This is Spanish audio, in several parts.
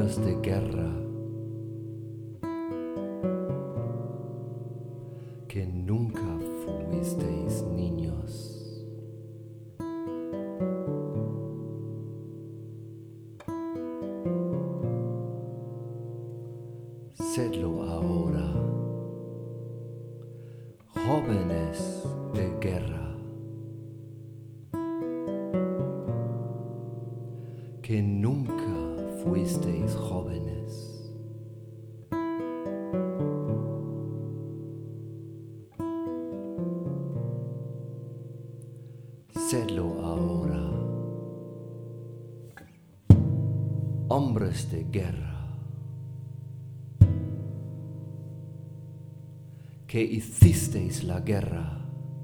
hombres de guerra que nunca fuisteis niños. Sedlo ahora, jóvenes de guerra, que nunca fuisteis jóvenes. Sedlo ahora, hombres de guerra, que hicisteis la guerra.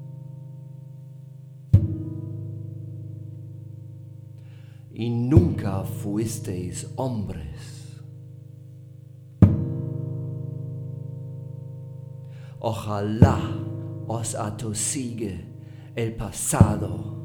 Y nunca fuisteis hombres. Ojalá os atosigue el pasado